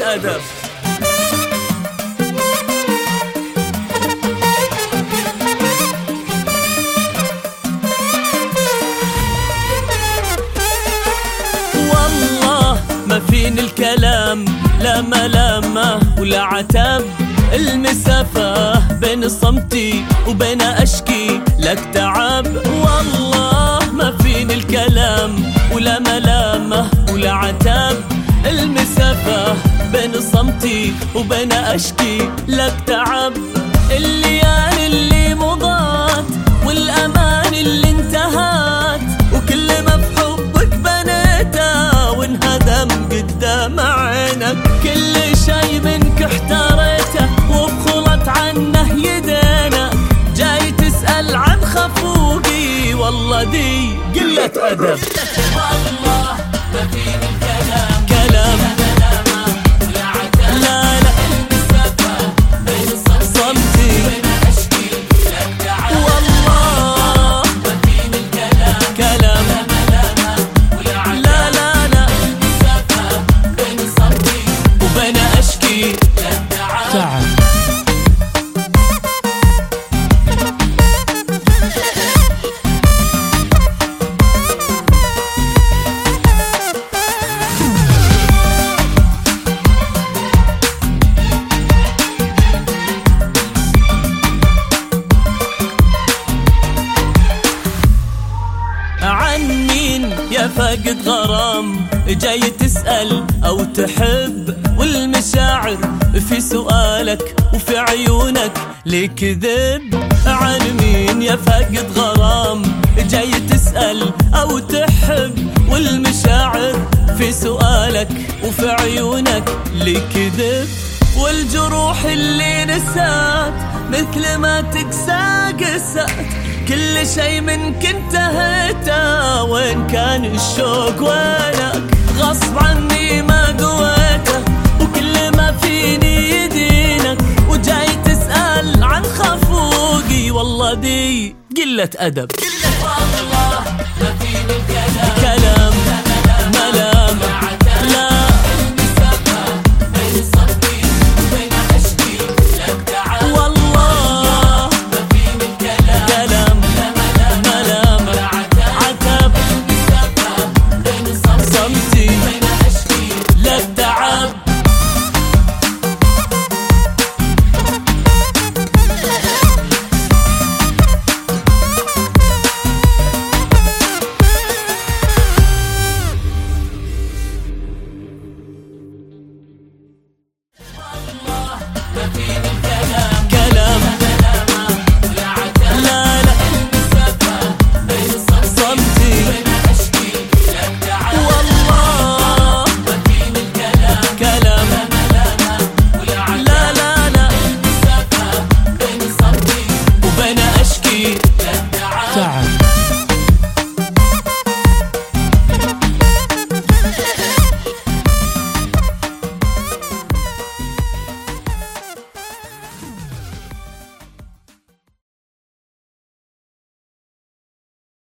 أدب. والله ما فيني الكلام، لا ملامة ولا عتاب، المسافة بين صمتي وبين أشكي لك تعب. والله ما فيني الكلام ولا ملامة ولا عتاب، المسافة بين صمتي وبين أشكي لك تعب. الليالي اللي مضات والأمان اللي انتهت، وكل ما في حبك بنيته وانهدم قدام عينك. كل شي منك احتريته وبخلط عنه يدينك، جاي تسأل عن خفوقي، والله دي قلة أدب. والله ما فيني الكلام كلام، لا لا صمتي والله ما فيني الكلام كلام، لا لا لا بين صمتي وبين أشكي تعب. عن مين يا فاقد غرام جاي تسأل أو تحب، والمشاعر في سؤالك وفي عيونك ليه كذب؟ عن مين يا فاقد غرام جاي تسأل أو تحب، والمشاعر في سؤالك وفي عيونك ليه كذب؟ والجروح اللي نسات مثل ما تقسى قسات، كل شي منك انتهيته، وين كان الشوق وينك؟ غصب عني ما قويته، وكل ما فيني يدينك، وجاي تسأل عن خفوقي، والله دي قلة أدب.